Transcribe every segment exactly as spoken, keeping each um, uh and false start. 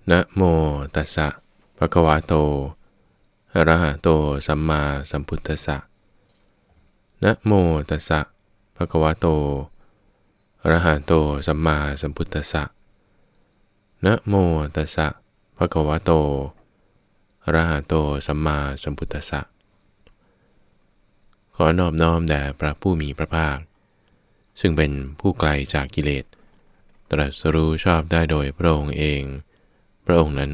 นะโมตัสสะภะคะวะโตอะระหะโตสัมมาสัมพุทธัสสะนะโมตัสสะภะคะวะโตอะระหะโตสัมมาสัมพุทธัสสะนะโมตัสสะภะคะวะโตอะระหะโตสัมมาสัมพุทธัสสะขอนอบน้อมแด่พระผู้มีพระภาคซึ่งเป็นผู้ไกลจากกิเลสตรัสรู้ชอบได้โดยพระองค์เองพระองค์นั้น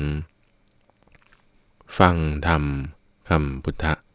ฟังธรรมคำพุทธะ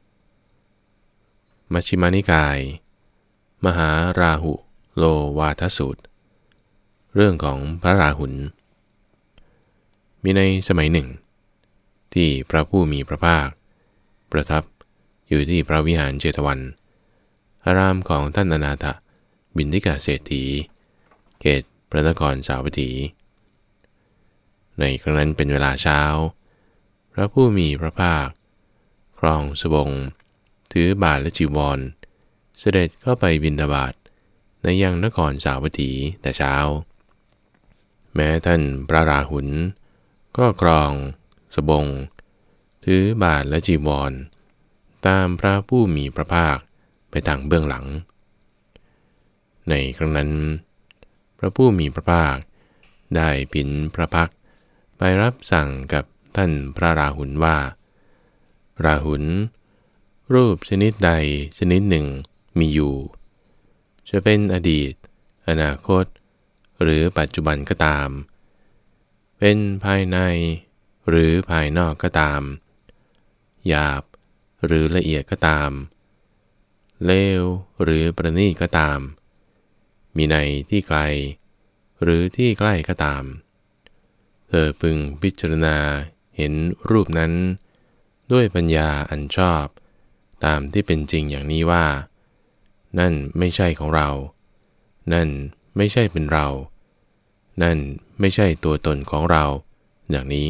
มัชฌิมานิกายมหาราหุโลวาทสูตรเรื่องของพระราหุลมีในสมัยหนึ่งที่พระผู้มีพระภาคประทับอยู่ที่พระวิหารเจตวันอารามของท่านอนาถบิณฑิกเศรษฐีเขตพระนครสาวัตถีในครั้งนั้นเป็นเวลาเช้าพระผู้มีพระภาคครองสบงถือบาทและจีวรเสด็จเข้าไปบิณฑบาตในยังนครสาวัตถีแต่เช้าแม้ท่านพระราหุลก็ครองสบงถือบาทและจีวรตามพระผู้มีพระภาคไปทางเบื้องหลังในครั้งนั้นพระผู้มีพระภาคได้ผินพระพักตร์ไปรับสั่งกับท่านพระราหุลว่าราหุลรูปชนิดใดชนิดหนึ่งมีอยู่จะเป็นอดีตอนาคตหรือปัจจุบันก็ตามเป็นภายในหรือภายนอกก็ตามหยาบหรือละเอียดก็ตามเลวหรือประณีตก็ตามมีในที่ไกลหรือที่ใกล้ก็ตามเธอพึงพิจารณาเห็นรูปนั้นด้วยปัญญาอันชอบตามที่เป็นจริงอย่างนี้ว่านั่นไม่ใช่ของเรานั่นไม่ใช่เป็นเรานั่นไม่ใช่ตัวตนของเราอย่างนี้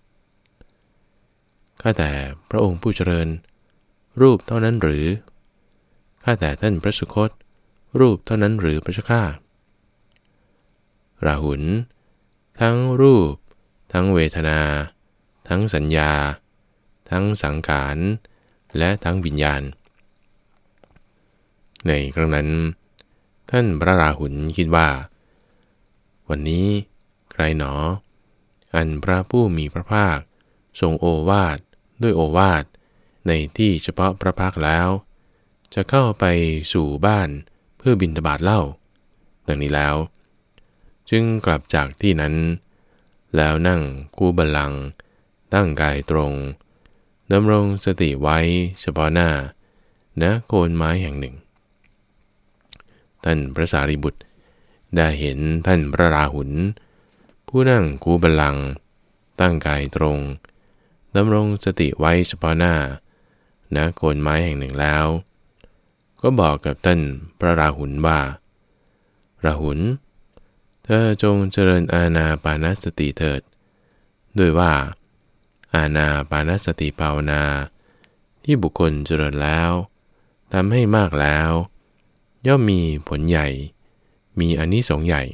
ข้าแต่พระองค์ผู้เจริญรูปเท่านั้นหรือข้าแต่ท่านพระสุคตรูปเท่านั้นหรือพระเจ้าข้าราหุลทั้งรูปทั้งเวทนาทั้งสัญญาทั้งสังขารและทั้งวิญญาณในครั้งนั้นท่านพระราหุลคิดว่าวันนี้ใครหนออันพระผู้มีพระภาคทรงโอวาทด้วยโอวาทในที่เฉพาะพระภาคแล้วจะเข้าไปสู่บ้านเพื่อบิณฑบาตเล่าดังนี้แล้วจึงกลับจากที่นั้นแล้วนั่งคู่บัลลังก์ตั้งกายตรงดำรงสติไว้เฉพาะหน้าณโคนไม้แห่งหนึ่งท่านพระสารีบุตรได้เห็นท่านพระราหุลผู้นั่งคู่บัลลังก์ตั้งกายตรงดำรงสติไว้เฉพาะหน้าณโคนไม้แห่งหนึ่งแล้วก็บอกกับท่านพระราหุลว่าราหุลเธอจงเจริญอานาปานสติเถิดด้วยว่าอานาปานสติภาวนาที่บุคคลเจริญแล้วทำให้มากแล้วย่อมมีผลใหญ่มีอานิสงส์ใหญ่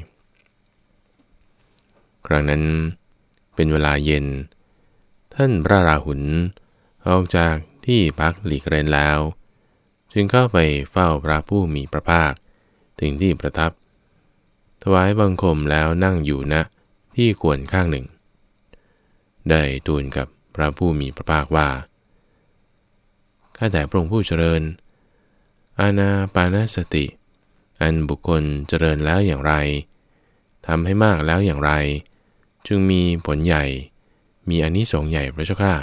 ครั้งนั้นเป็นเวลาเย็นท่านพระราหุลออกจากที่พักหลีกเร้นแล้วจึงเข้าไปเฝ้าพระผู้มีพระภาคถึงที่ประทับถวายบังคมแล้วนั่งอยู่ณที่ควรข้างหนึ่งได้ทูลกับพระผู้มีพระภาคว่าข้าแต่พระองค์ผู้เจริญอานาปานสติอันบุคคลเจริญแล้วอย่างไรทำให้มากแล้วอย่างไรจึงมีผลใหญ่มีอานิสงส์ใหญ่พระเจ้าข้า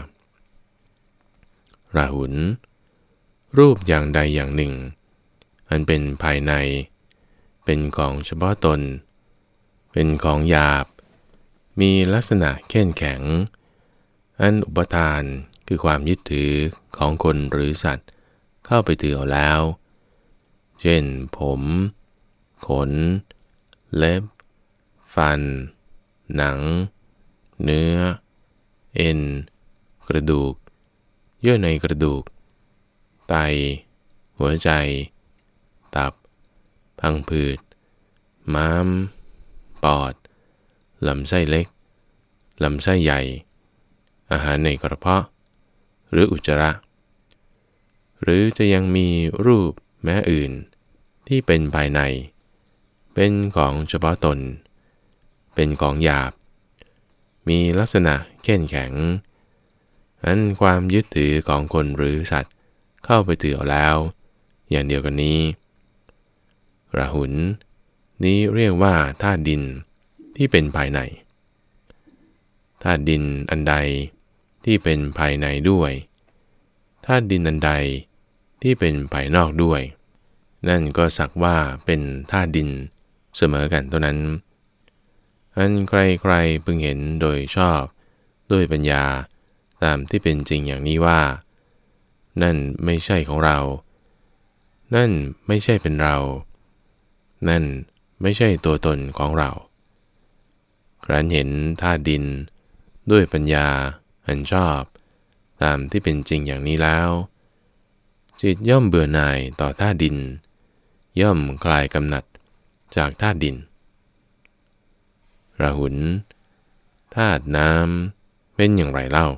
ราหุลรูปอย่างใดอย่างหนึ่งอันเป็นภายในเป็นของเฉพาะตนเป็นของหยาบมีลักษณะเข้มแข็งอันอุปทานคือความยึดถือของคนหรือสัตว์เข้าไปถือเอาแล้วเช่นผมขนเล็บฟันหนังเนื้อเอ็นกระดูกเยื่อในกระดูกไตหัวใจตับพังผืดม้ามปอดลำไส้เล็กลำไส้ใหญ่อาหารในกระเพาะหรืออุจจาระหรือจะยังมีรูปแม้อื่นที่เป็นภายในเป็นของเฉพาะตนเป็นของหยาบมีลักษณะเข้มแข็งอันความยึดถือของคนหรือสัตว์เข้าไปถือเอาแล้วอย่างเดียวกันนี้ราหุลนี้เรียกว่าธาตุดินที่เป็นภายในธาตุดินอันใดที่เป็นภายในด้วยธาตุดินอันใดที่เป็นภายนอกด้วยนั่นก็สักว่าเป็นธาตุดินเสมอกันเท่านั้นอันใครๆพึงเห็นโดยชอบด้วยปัญญาตามที่เป็นจริงอย่างนี้ว่านั่นไม่ใช่ของเรานั่นไม่ใช่เป็นเรานั่นไม่ใช่ตัวตนของเราครั้นเห็นธาตุดินด้วยปัญญาอันชอบตามที่เป็นจริงอย่างนี้แล้วจิตย่อมเบื่อหน่ายต่อธาตุดินย่อมคลายกำหนัดจากธาตุดินราหุลธาตุน้ำเป็นอย่างไรเล่า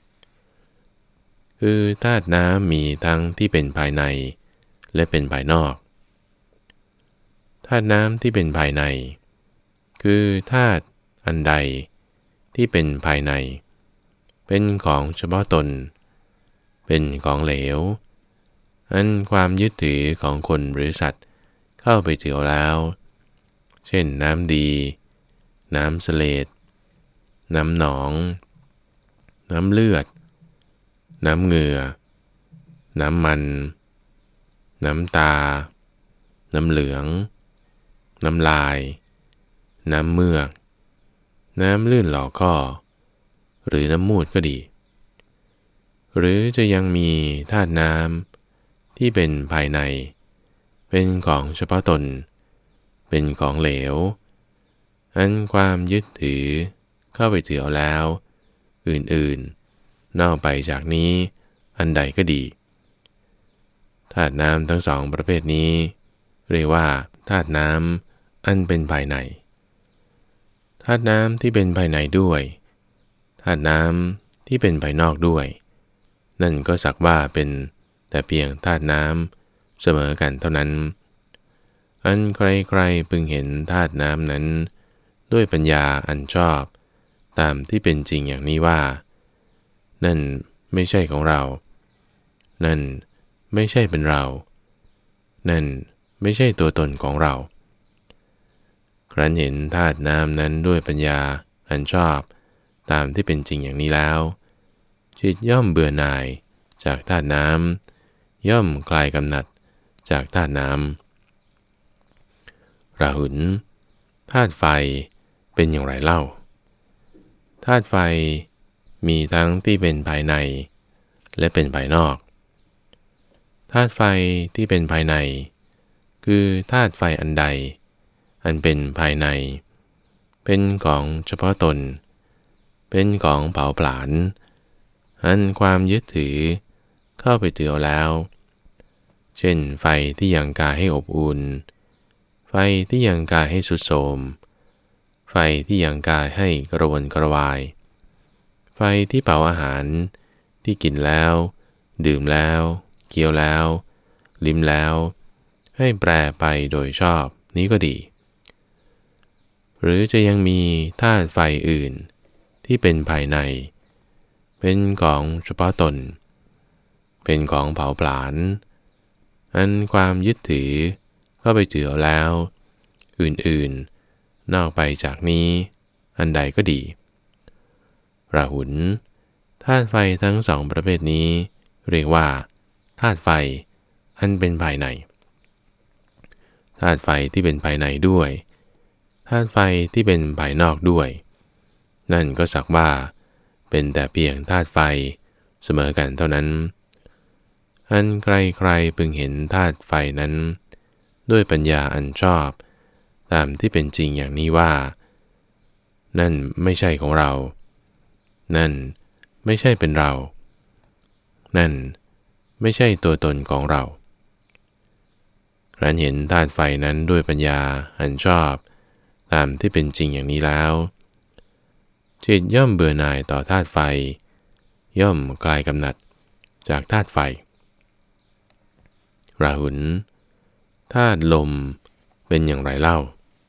คือธาตุน้ำมีทั้งที่เป็นภายในและเป็นภายนอกธาตุน้ำที่เป็นภายในคือธาตุอันใดที่เป็นภายในเป็นของเฉพาะตนเป็นของเหลวอันความยึดถือของคนหรือสัตว์เข้าไปถือเอาแล้วเช่นน้ำดีน้ำเสลดน้ำหนองน้ำเลือดน้ำเหงื่อน้ำมันน้ำตาน้ำเหลืองน้ำลายน้ำเมือกน้ำลื่นหล่อข้อหรือน้ำมูดก็ดีหรือจะยังมีธาตุน้ำที่เป็นภายในเป็นของเฉพาะตนเป็นของเหลวอันความยึดถือเข้าไปถือเอาแล้วอื่นๆนอกไปจากนี้อันใดก็ดีธาตุน้ำทั้งสองประเภทนี้เรียกว่าธาตุน้ำอันเป็นภายในธาตุน้ำที่เป็นภายในด้วยธาตุน้ำที่เป็นภายนอกด้วยนั่นก็สักว่าเป็นแต่เพียงธาตุน้ำเสมอกันเท่านั้นอันใครๆพึงเห็นธาตุน้ำนั้นด้วยปัญญาอันชอบตามที่เป็นจริงอย่างนี้ว่านั่นไม่ใช่ของเรานั่นไม่ใช่เป็นเรานั่นไม่ใช่ตัวตนของเราครั้นเห็นธาตุน้ำนั้นด้วยปัญญาอันชอบตามที่เป็นจริงอย่างนี้แล้วจิตย่อมเบื่อหน่ายจากธาตุน้ำย่อมคลายกำหนัดจากธาตุน้ำราหุลธาตุไฟเป็นอย่างไรเล่าธาตุไฟมีทั้งที่เป็นภายในและเป็นภายนอกธาตุไฟที่เป็นภายในคือธาตุไฟอันใดอันเป็นภายในเป็นของเฉพาะตนเป็นของเผาผลาญอันความยึดถือเข้าไปถือเอาแล้วเช่นไฟที่ยังกายให้อบอุ่นไฟที่ยังกายให้สุดโทรมไฟที่ยังกายให้กระวนกระวายไฟที่เผาอาหารที่กินแล้วดื่มแล้วเคี้ยวแล้วลิ้มแล้วให้แปรไปโดยชอบนี้ก็ดีหรือจะยังมีธาตุไฟอื่นที่เป็นภายในเป็นของเฉพาะตนเป็นของเผาผลาญอันความยึดถือเข้าไปถือเอาแล้วอื่นๆนอกไปจากนี้อันใดก็ดีราหุลธาตุไฟทั้งสองประเภทนี้เรียกว่าธาตุไฟอันเป็นภายในธาตุไฟที่เป็นภายในด้วยธาตุไฟที่เป็นภายนอกด้วยนั่นก็สักว่าเป็นแต่เพียงธาตุไฟเสมอกันเท่านั้นอันใครๆพึงเห็นธาตุไฟนั้นด้วยปัญญาอันชอบตามที่เป็นจริงอย่างนี้ว่านั่นไม่ใช่ของเรานั่นไม่ใช่เป็นเรานั่นไม่ใช่ตัวตนของเราครั้นเห็นธาตุไฟนั้นด้วยปัญญาอันชอบตามที่เป็นจริงอย่างนี้แล้วจิตย่อมเบื่อหน่ายต่อธาตุไฟย่อมคลายกำหนัดจากธาตุไฟราหุลธาตุลมเป็นอย่างไรเล่า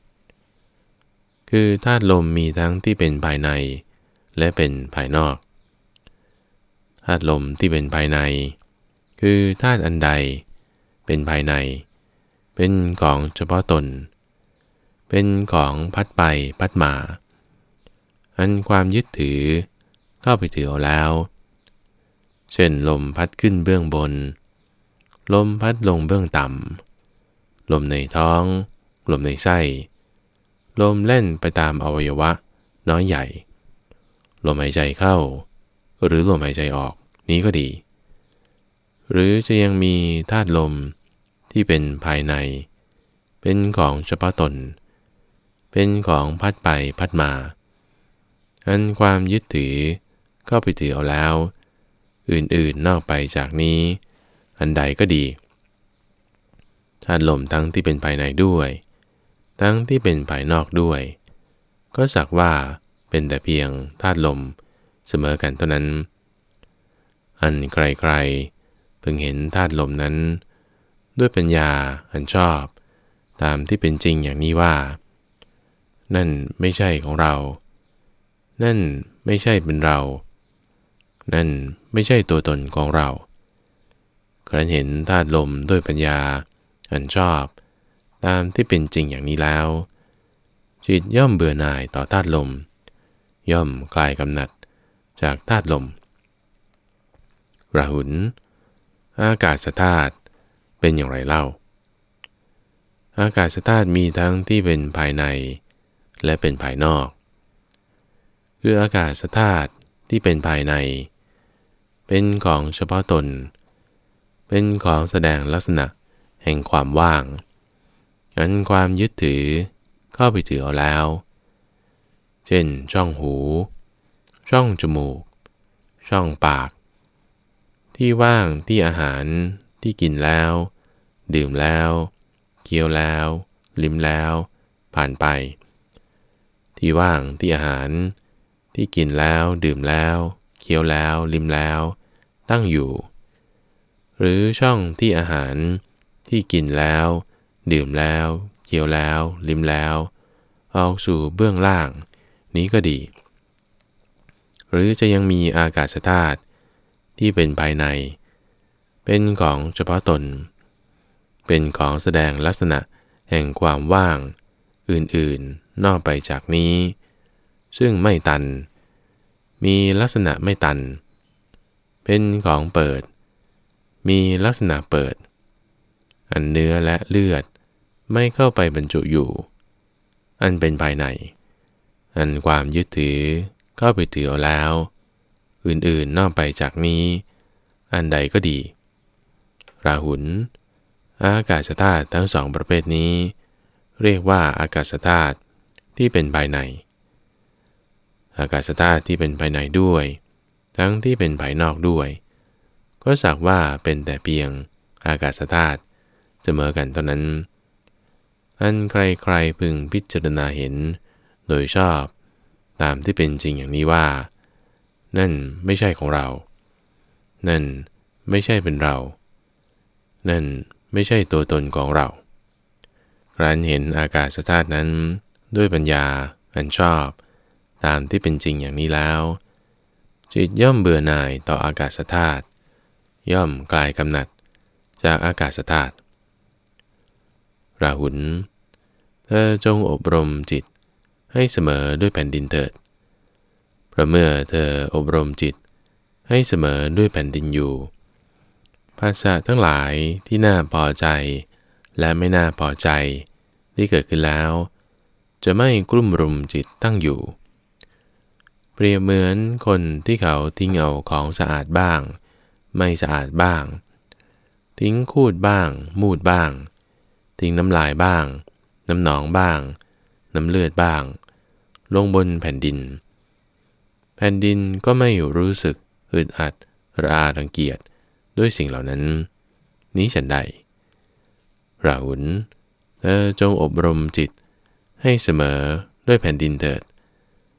คือธาตุลมมีทั้งที่เป็นภายในและเป็นภายนอกธาตุลมที่เป็นภายในคือธาตุอันใดเป็นภายในเป็นของเฉพาะตนเป็นของพัดไปพัดมาอันความยึดถือเข้าไปถือเอาแล้วเช่นลมพัดขึ้นเบื้องบนลมพัดลงเบื้องต่ำลมในท้องลมในไส้ลมเล่นไปตามอวัยวะน้อยใหญ่ลมหายใจเข้าหรือลมหายใจออกนี้ก็ดีหรือจะยังมีธาตุลมที่เป็นภายในเป็นของเฉพาะตนเป็นของพัดไปพัดมาอันความยึดถือก็ไปถือเอาแล้วอื่นๆนอกไปจากนี้อันใดก็ดีธาตุลมทั้งที่เป็นภายในด้วยทั้งที่เป็นภายนอกด้วยก็สักว่าเป็นแต่เพียงธาตุลมเสมอกันเท่านั้นอันใครๆพึงเห็นธาตุลมนั้นด้วยปัญญาอันชอบตามที่เป็นจริงอย่างนี้ว่านั่นไม่ใช่ของเรานั่นไม่ใช่เป็นเรานั่นไม่ใช่ตัวตนของเราครั้นเห็นธาตุลมด้วยปัญญาอันชอบตามที่เป็นจริงอย่างนี้แล้วจิตย่อมเบื่อหน่ายต่อธาตุลมย่อมคลายกำหนัดจากธาตุลมราหุลอากาศธาตุเป็นอย่างไรเล่าอากาศธาตุมีทั้งที่เป็นภายในและเป็นภายนอกคืออากาศธาตุที่เป็นภายในเป็นของเฉพาะตนเป็นของแสดงลักษณะแห่งความว่างอันความยึดถือเข้าไปถือเอาแล้วเช่นช่องหูช่องจมูกช่องปากที่ว่างที่อาหารที่กินแล้วดื่มแล้วเคี้ยวแล้วลิ้มแล้วผ่านไปที่ว่างที่อาหารที่กินแล้วดื่มแล้วเคี้ยวแล้วลิ้มแล้วตั้งอยู่หรือช่องที่อาหารที่กินแล้วดื่มแล้วเคี้ยวแล้วลิ้มแล้วออกสู่เบื้องล่างนี้ก็ดีหรือจะยังมีอากาศธาตุที่เป็นภายในเป็นของเฉพาะตนเป็นของแสดงลักษณะแห่งความว่างอื่นๆนอกไปจากนี้ซึ่งไม่ตันมีลักษณะไม่ตันเป็นของเปิดมีลักษณะเปิดอันเนื้อและเลือดไม่เข้าไปบรรจุอยู่อันเป็นภายในอันความยึดถือเข้าไปถือเอาแล้วอื่นๆนอกไปจากนี้อันใดก็ดีราหุลอากาศธาตุทั้งสองประเภทนี้เรียกว่าอากาศธาตุที่เป็นภายในอากาศธาตุที่เป็นภายในด้วยทั้งที่เป็นภายนอกด้วยก็สักว่าเป็นแต่เพียงอากาศธาตุเสมอกันเท่านั้นอันใครๆพึงพิจารณาเห็นโดยชอบตามที่เป็นจริงอย่างนี้ว่านั่นไม่ใช่ของเรานั่นไม่ใช่เป็นเรานั่นไม่ใช่ตัวตนของเราครั้นเห็นอากาศธาตุนั้นด้วยปัญญาอันชอบตามที่เป็นจริงอย่างนี้แล้วจิตย่อมเบื่อหน่ายต่ออากาศธาตุย่อมคลายกำหนัดจากอากาศธาตุราหุลเธอจงอบรมจิตให้เสมอด้วยแผ่นดินเถิดเพราะเมื่อเธออบรมจิตให้เสมอด้วยแผ่นดินอยู่ภาษาทั้งหลายที่น่าพอใจและไม่น่าพอใจที่เกิดขึ้นแล้วจะไม่กลุ่มรุมจิตตั้งอยู่เปรียบเหมือนคนที่เขาทิ้งเอาของสะอาดบ้างไม่สะอาดบ้างทิ้งคูดบ้างมูดบ้างทิ้งน้ำลายบ้างน้ำหนองบ้างน้ำเลือดบ้างลงบนแผ่นดินแผ่นดินก็ไม่รู้สึกอึดอัดระอารังเกียจด้วยสิ่งเหล่านั้นนี้ฉันใดราหุลเธอจงอบรมจิตให้เสมอด้วยแผ่นดินเถิด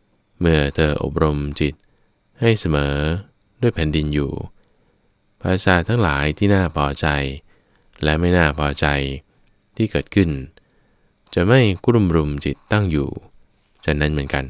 เมื่อเธออบรมจิตให้เสมอด้วยแผ่นดินอยู่ภาษาทั้งหลายที่น่าพอใจและไม่น่าพอใจที่เกิดขึ้นจะไม่กลุ่มรุมจิตตั้งอยู่ฉะนั้นเหมือนกัน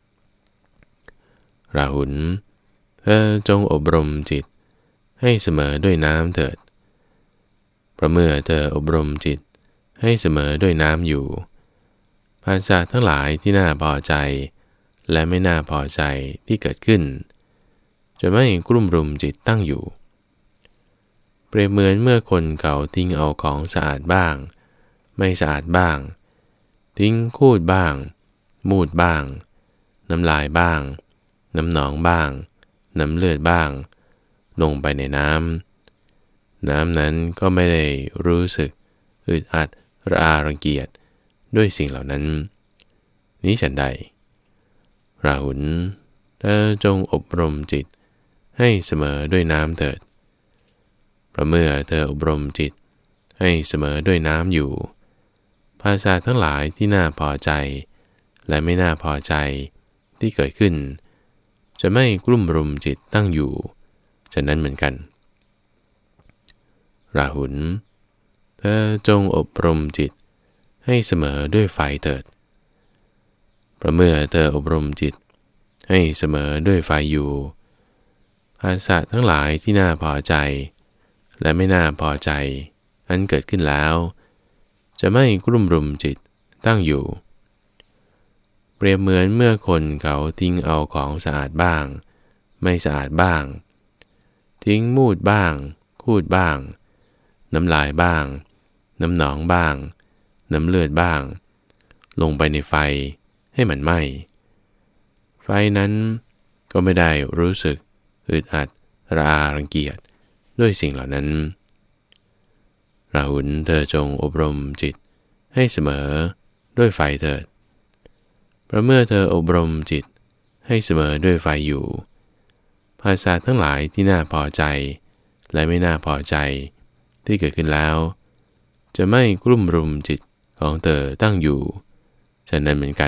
ราหุลเธอจงอบรมจิตให้เสมอด้วยน้ำเถิดเพราะเมื่อเธออบรมจิตให้เสมอด้วยน้ำอยู่ภาษาทั้งหลายที่น่าพอใจและไม่น่าพอใจที่เกิดขึ้นจะไม่กลุ่มรุมจิตตั้งอยู่เปรียบเหมือนเมื่อคนเขาทิ้งเอาของสะอาดบ้างไม่สะอาดบ้างทิ้งคูดบ้างมูดบ้างน้ำลายบ้างน้ำหนองบ้างน้ำเลือดบ้างลงไปในน้ำน้ำนั้นก็ไม่ได้รู้สึกอึดอัดระอารังเกียจด้วยสิ่งเหล่านั้นนี้ฉันใดราหุลเธอจงอบรมจิตให้เสมอด้วยน้ำเถิดเพราะเมื่อเธออบรมจิตให้เสมอด้วยน้ำอยู่ภาษาทั้งหลายที่น่าพอใจและไม่น่าพอใจที่เกิดขึ้นจะไม่กลุ่มรุมจิตตั้งอยู่ฉะนั้นเหมือนกันราหุลเธอจงอบรมจิตให้เสมอด้วยไฟเถิดเพราะเมื่อเธออบรมจิตให้เสมอด้วยไฟอยู่ภาษาทั้งหลายที่น่าพอใจและไม่น่าพอใจอันเกิดขึ้นแล้วจะไม่กลุ่มรุมจิตตั้งอยู่เปรียบเหมือนเมื่อคนเขาทิ้งเอาของสะอาดบ้างไม่สะอาดบ้างทิ้งมูดบ้างคูดบ้างน้ำลายบ้างน้ำหนองบ้างน้ำเลือดบ้างลงไปในไฟให้มันไหม้ไฟนั้นก็ไม่ได้รู้สึกอึดอัดระอารังเกียจด้วยสิ่งเหล่านั้นราหุลเธอจงอบรมจิตให้เสมอด้วยไฟเถิดเพราะเมื่อเธออบรมจิตให้เสมอด้วยไฟอยู่ภาษาทั้งหลายที่น่าพอใจและไม่น่าพอใจที่เกิดขึ้นแล้วจะไม่กลุ่มรุมจิตของเธอตั้งอยู่ฉะนั้นเหมือนกัน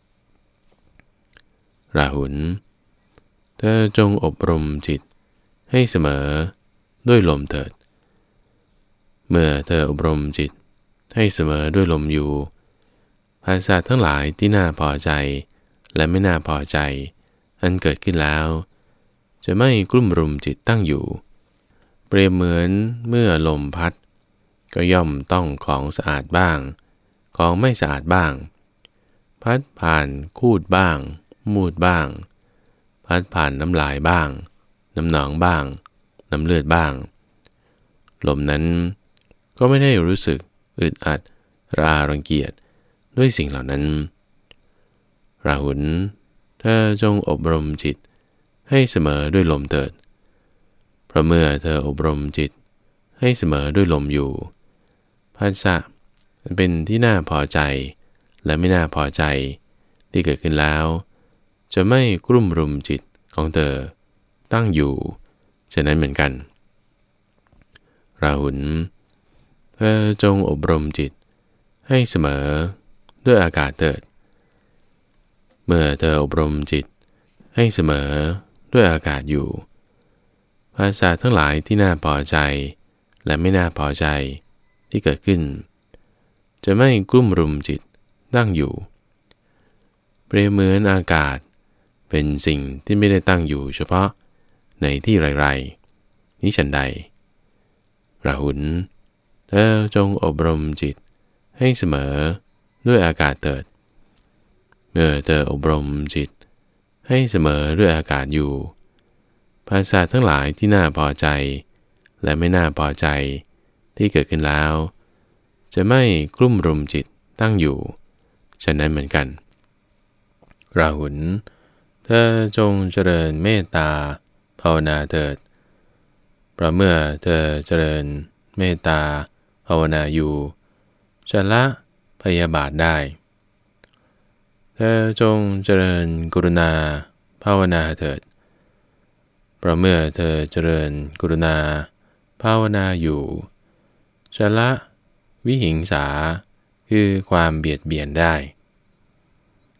ราหุลเธอจงอบรมจิตให้เสมอด้วยลมเถิดเมื่อเธออบรมจิตให้เสมอด้วยลมอยู่ภาษาทั้งหลายที่น่าพอใจและไม่น่าพอใจอันเกิดขึ้นแล้วจะไม่กลุ่มรุมจิตตั้งอยู่เปรียบเหมือนเมื่อลมพัดก็ย่อมต้องของสะอาดบ้างของไม่สะอาดบ้างพัดผ่านคูดบ้างมูดบ้างพัดผ่านน้ำลายบ้างน้ำหนองบ้างน้ำเลือดบ้างลมนั้นก็ไม่ได้รู้สึกอึดอัดระอารังเกียจด้วยสิ่งเหล่านั้นราหุลเธอจงอบรมจิตให้เสมอด้วยลมเถิดเพราะเมื่อเธออบรมจิตให้เสมอด้วยลมอยู่ภาษาเป็นที่น่าพอใจและไม่น่าพอใจที่เกิดขึ้นแล้วจะไม่กลุ่มรุมจิตของเธอตั้งอยู่ฉะนั้นเหมือนกันราหุลเธอจงอบรมจิตให้เสมอด้วยอากาศเถิดเมื่อเธออบรมจิตให้เสมอด้วยอากาศอยู่ภาษาทั้งหลายที่น่าพอใจและไม่น่าพอใจที่เกิดขึ้นจะไม่กลุ่มรุมจิตตั้งอยู่เปรียบเหมือนอากาศเป็นสิ่งที่ไม่ได้ตั้งอยู่เฉพาะในที่ไรๆนี้ฉันใดราหุลเธอจงอบรมจิตให้เสมอด้วยอากาศเถิดเมื่อเธออบรมจิตให้เสมอด้วยอากาศอยู่ภาษาทั้งหลายที่น่าพอใจและไม่น่าพอใจที่เกิดขึ้นแล้วจะไม่กลุ่มรุมจิตตั้งอยู่ฉะนั้นเหมือนกันราหุลเธอจงเจริญเมตตาภาวนาเถิดเพราะเมื่อเธอเจริญเมตตาภาวนาอยู่จะละพยาบาทได้เธอจงเจริญกรุณาภาวนาเถิดเพราะเมื่อเธอเจริญกรุณาภาวนาอยู่จะละวิหิงสาคือความเบียดเบียนได้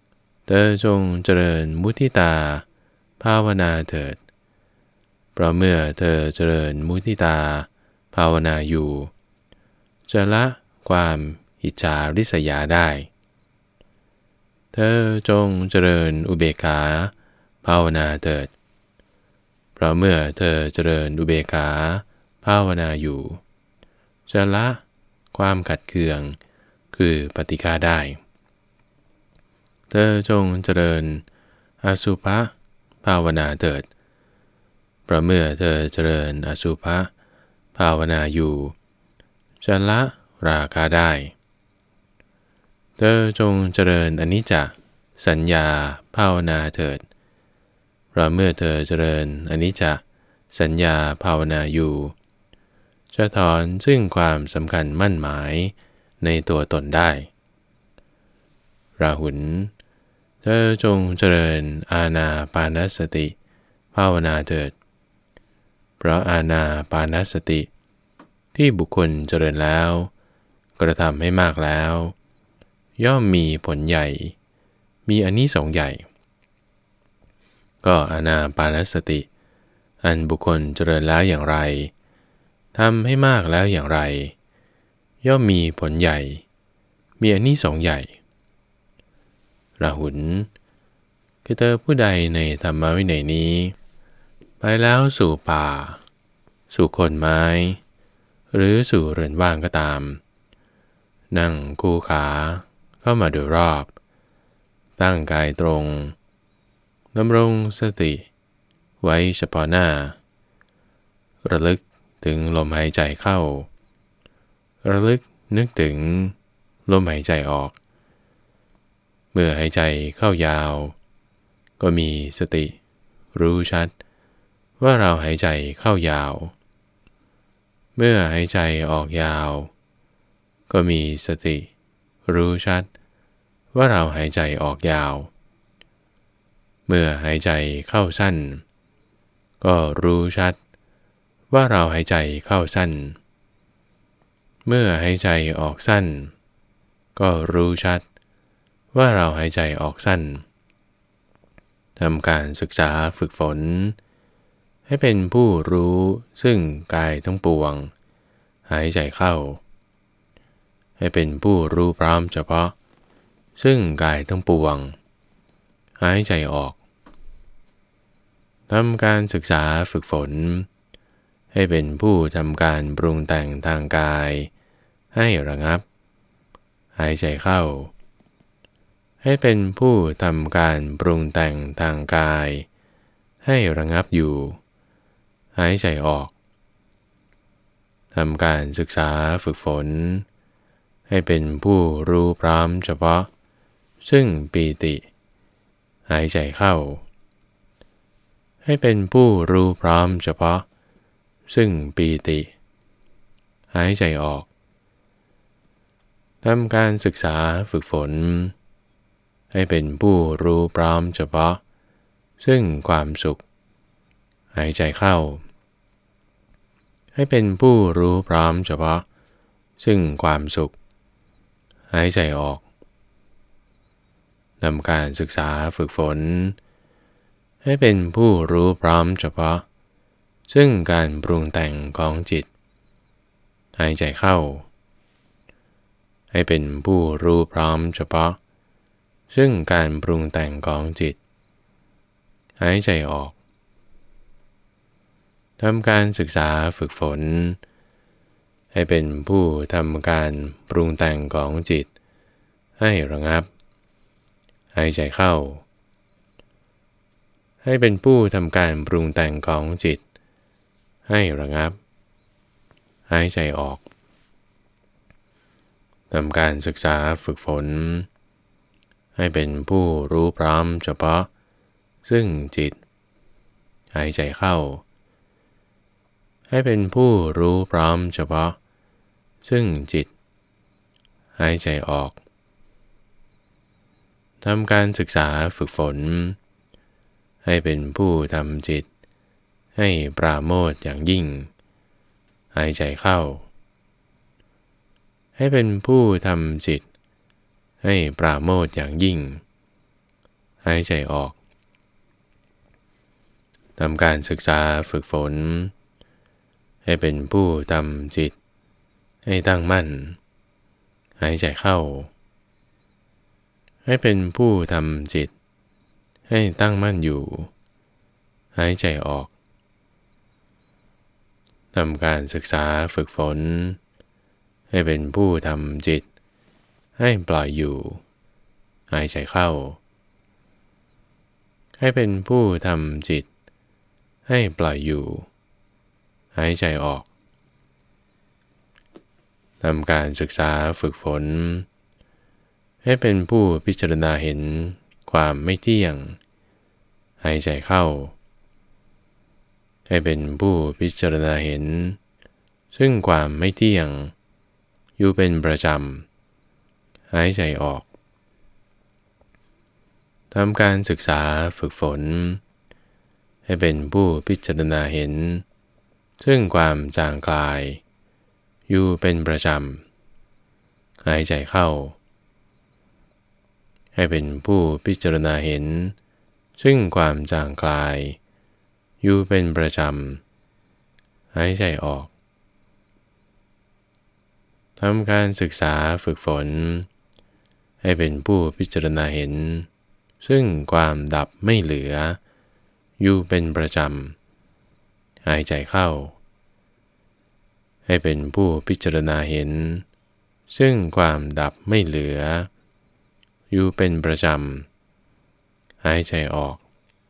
เธอจงเจริญมุทิตาภาวนาเถิดเพราะเมื่อเธอเจริญมุทิตาภาวนาอยู่จะละความอิจฉาริษยาได้เธอจงเจริญอุเบกขาภาวนาเถิดเพราะเมื่อเธอเจริญอุเบกขาภาวนาอยู่จะละความขัดเคืองคือปฏิฆาได้เธอจงเจริญอสุภภาวนาเถิดเพราะเมื่อเธอเจริญอสุภภาวนาอยู่จะละราคะได้เธอจงเจริญอนิจจสัญญาภาวนาเถิดเพราะเมื่อเธอเจริญอนิจจสัญญาภาวนาอยู่จะถอนซึ่งความสำคัญมั่นหมายในตัวตนได้ราหุลเธอจงเจริญอานาปานสติภาวนาเถิดเพราะอานาปานสติที่บุคคลเจริญแล้วกระทำให้มากแล้วย่อมมีผลใหญ่มีอานิสงส์ใหญ่ก็อานาปานสติอันบุคคลเจริญแล้วอย่างไรทำให้มากแล้วอย่างไรย่อมมีผลใหญ่มีอานิสงส์ใหญ่ราหุลคือเธอผู้ใดในธรรมวินัยนี้ไปแล้วสู่ป่าสู่โคนไม้หรือสู่เรือนว่างก็ตามนั่งคู่ขาเข้ามาโดยรอบตั้งกายตรงดำรงสติไว้เฉพาะหน้าระลึกถึงลมหายใจเข้าระลึกนึกถึงลมหายใจออกเมื่อหายใจเข้ายาวก็มีสติรู้ชัดว่าเราหายใจเข้ายาวเมื่อหายใจออกยาวก็มีสติรู้ชัดว่าเราหายใจออกยาวเมื่อหายใจเข้าสั้นก็รู้ชัดว่าเราหายใจเข้าสั้นเมื่อหายใจออกสั้นก็รู้ชัดว่าเราหายใจออกสั้นทำการศึกษาฝึกฝนให้เป็นผู้รู้ซึ่งกายทั้งปวงหายใจเข้าให้เป็นผู้รู้พร้อมเฉพาะซึ่งกายทั้งปวงหายใจออกทำการศึกษาฝึกฝนให้เป็นผู้ทำการปรุงแต่งทางกายให้ระงับหายใจเข้าให้เป็นผู้ทำการปรุงแต่งทางกายให้ระงับอยู่หายใจออกทำการศึกษาฝึกฝนให้เป็นผู้รู้พร้อมเฉพาะซึ่งปีติหายใจเข้าให้เป็นผู้รู้พร้อมเฉพาะซึ่งปีติหายใจออกทำการศึกษาฝึกฝนให้เป็นผู้รู้พร้อมเฉพาะซึ่งความสุขหายใจเข้าให้เป็นผู้รู้พร้อมเฉพาะซึ่งความสุขหายใจออกทำการศึกษาฝึกฝนให้เป็นผู้รู้พร้อมเฉพาะซึ่งการปรุงแต่งของจิตหายใจเข้าให้เป็นผู้รู้พร้อมเฉพาะซึ่งการปรุงแต่งของจิตหายใจออกทำการศึกษาฝึกฝนให้เป็นผู้ทำการปรุงแต่งของจิตให้ระงับหายใจเข้าให้เป็นผู้ทำการปรุงแต่งของจิตให้ระงับหายใจออกทำการศึกษาฝึกฝนให้เป็นผู้รู้พร้อมเฉพาะซึ่งจิตหายใจเข้าให้เป็นผู้รู้พร้อมเฉพาะซึ่งจิตหายใจออกทำการศึกษาฝึกฝนให้เป็นผู้ทำจิตให้ปราโมทย์อย่างยิ่งหายใจเข้าให้เป็นผู้ทำจิตให้ปราโมทย์อย่างยิ่งหายใจออกทำการศึกษาฝึกฝนให้เป็นผู้ทำจิตให้ตั้งมั่นหายใจเข้าให้เป็นผู้ทำจิตให้ตั้งมั่นอยู่หายใจออกทำการศึกษาฝึกฝนให้เป็นผู้ทำจิตให้ปล่อยอยู่หายใจเข้าให้เป็นผู้ทำจิตให้ปล่อยอยู่หายใจออกทำการศึกษาฝึกฝนให้เป็นผู้พิจารณาเห็นความไม่เที่ยงหายใจเข้าให้เป็นผู้พิจารณาเห็นซึ่งความไม่เที่ยงอยู่เป็นประจำหายใจออกทำการศึกษาฝึกฝนให้เป็นผู้พิจารณาเห็นซึ่งความจางคลายอยู่เป็นประจำหายใจเข้าให้เป็นผู้พิจารณาเห็นซึ่งความจางคลายอยู่เป็นประจำหายใจออกทำการศึกษาฝึกฝนให้เป็นผู้พิจารณาเห็นซึ่งความดับไม่เหลืออยู่เป็นประจำหายใจเข้าให้เป็นผู้พิจารณาเห็นซึ่งความดับไม่เหลืออยู่เป็นประจำหายใจออก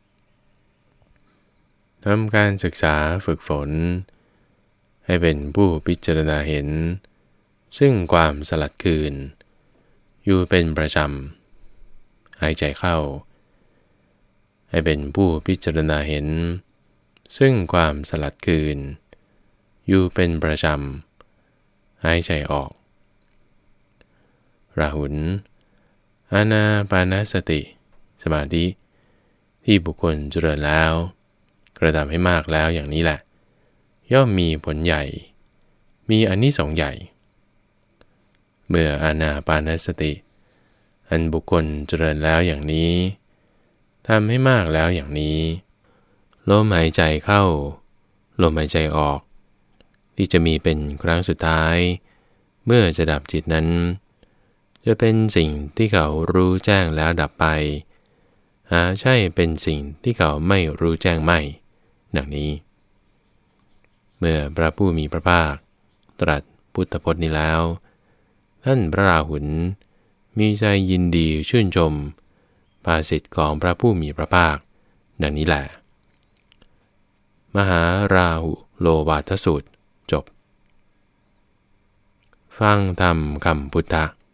ทำการศึกษาฝึกฝนให้เป็นผู้พิจารณาเห็นซึ่งความสลัดคืนอยู่เป็นประจำหายใจเข้าให้เป็นผู้พิจารณาเห็นซึ่งความสลัดคืนอยู่เป็นประจำหายใจออกราหุลอานาปานสติสมาธิที่บุคคลเจริญแล้วกระทำให้มากแล้วอย่างนี้แหละย่อมมีผลใหญ่มีอานิสงส์ใหญ่เมื่ออานาปานสติอันบุคคลเจริญแล้วอย่างนี้ทำให้มากแล้วอย่างนี้ลมหายใจเข้าลมหายใจออกที่จะมีเป็นครั้งสุดท้ายเมื่อจะดับจิตนั้นจะเป็นสิ่งที่เขารู้แจ้งแล้วดับไปหาใช่เป็นสิ่งที่เขาไม่รู้แจ้งไม่ดังนี้เมื่อพระผู้มีพระภาคตรัสพุทธพจน์นี้แล้วท่านพระราหุลมีใจยินดีชื่นชมภาษิตของพระผู้มีพระภาคดังนี้แหละมหาราหุโลวาทสูตรจบฟังธรรมคำพุทธ